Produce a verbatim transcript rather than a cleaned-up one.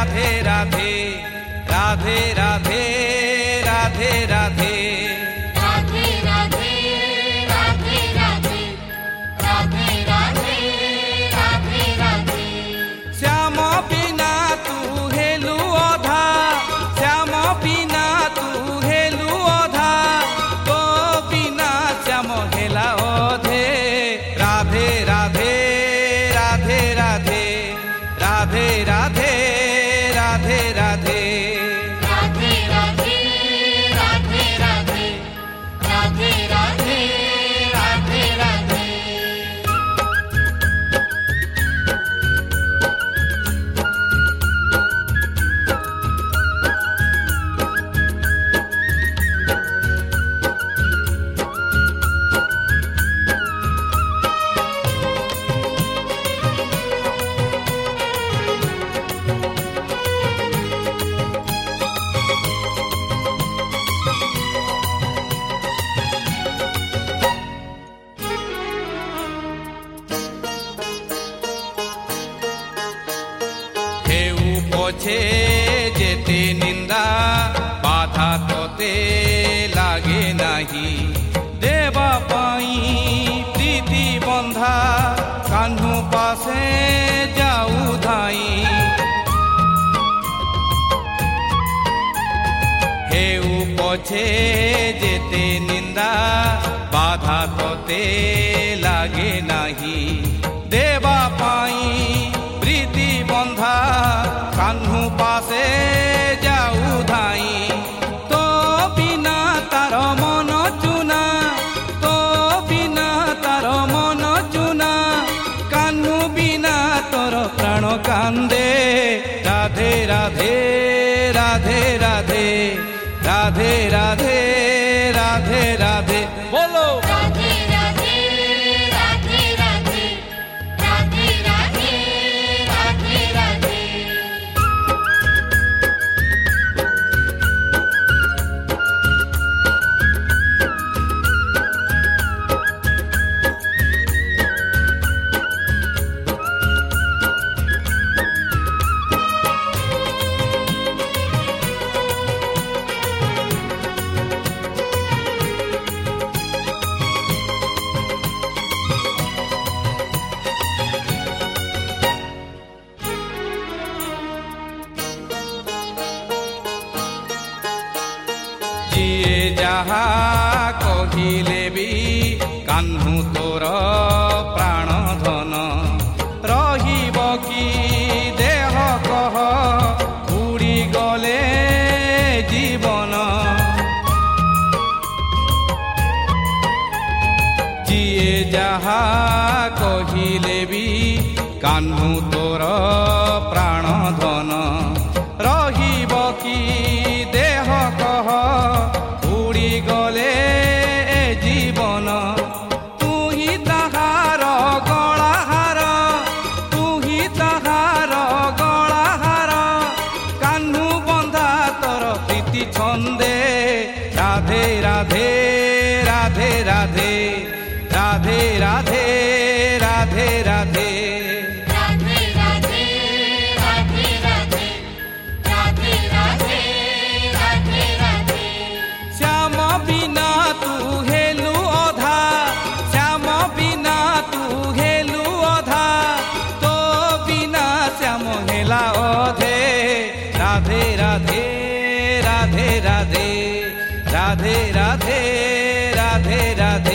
राधे राधे राधे राधे राधे राधे राधे राधे राधे राधे राधे राधे राधे राधे श्याम बिना तू हेलु अधा श्याम बिना तू हेलु अधा तो बिना श्याम हेला अधे राधे राधे राधे राधे राधे राधे राधे राधे राधे राधे राधे राधे राधे राधे राधे राधे पछे जेते निंदा बाधा तोते लागे नाही देवा पाई प्रीति बंधा कान्हू पासे जाऊ धाई हेउ पछे जेते निंदा बाधा तोते लागे नाही देवा पाई प्रीति बंधा कान्हू पासे जाऊ धाई तो बिना तार मन चुना तो बिना तार मन चुना कान्हू बिना तोर प्राण कांदे राधे राधे राधे राधे राधे राधे राधे राधे बोलो राधे राधे राधे राधे राधे राधे राधे राधे जिए जहा कहिले भी कान्हू तोर प्राण धन रहिब कि देह कह उड़ी गले जीवन जिए जहा कहिले भी कान्हू तोर प्राण धन रहिब कि देह कह उड़ी गले जीवन तू ही ताहार गलाहार तू ही ताहार गलाहार कान्हू बंधा तोर प्रीति छंदे राधे राधे राधे राधे राधे राधे राधे राधे राधे राधे राधे राधे राधे राधे राधे राधे श्याम बिना तू हेलु अधा श्याम बिना तू हेलु अधा तो बिना श्याम हेला अधे राधे राधे राधे राधे राधे राधे राधे राधे